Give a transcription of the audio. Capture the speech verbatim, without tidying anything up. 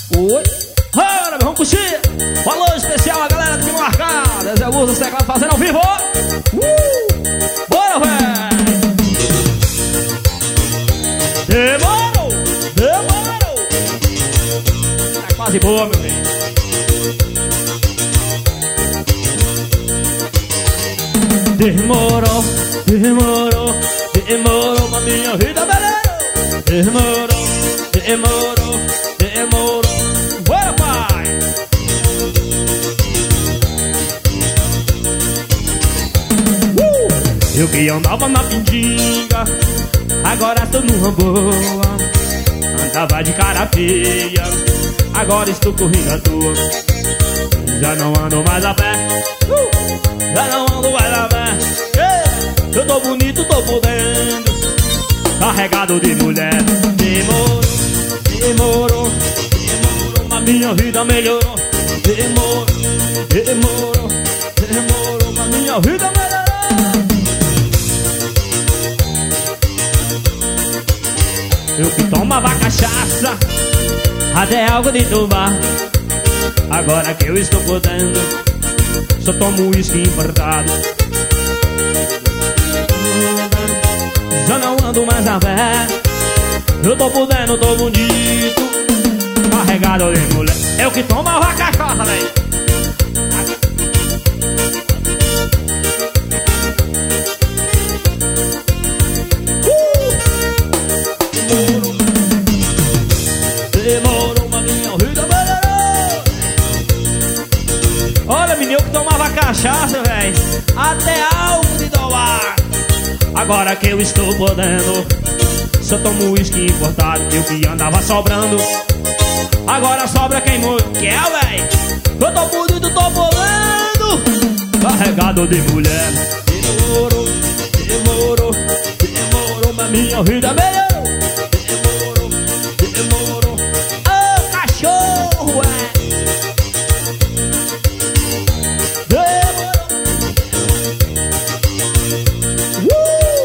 Oi. Bora, vamos curtir. Falou especial a galera do Vino Arcada. Zé Augusto, os teclados fazendo ao vivo. Uh! Bora, velho. Demorou, demorou. Tá quase boa, meu bem. Demorou, demorou, demorou pra minha vida, beleza. Demorou, demorou, demorou. Bora, pai. Uh! Eu que andava na pindiga, agora estou numa boa. Andava de cara feia, agora estou correndo à toa. Já não ando mais a pé, uh! Já não ando mais a pé. Yeah! Eu tô bonito, tô podendo, carregado de mulher. Demorou, demorou, demorou, mas minha vida melhorou. Demorou, demorou, demorou, mas minha vida melhorou. Eu que tomava cachaça até algo de tomar, agora que eu estou podendo, só tomo uísque importado. Já não ando mais a pé, eu tô podendo, tô bonito, carregado de mulher. Eu que tomava cachaça, véi. Demorou, mas minha vida melhorou. Olha, menino, que tomava cachaça, véi, até algo de tomar. Agora que eu estou podendo, só tomo uísque importado. Eu que andava sobrando, agora sobra quem quer, véi. Eu tô bonito, tô podendo, carregado de mulher. Demorou, demorou, demorou, mas minha vida melhorou.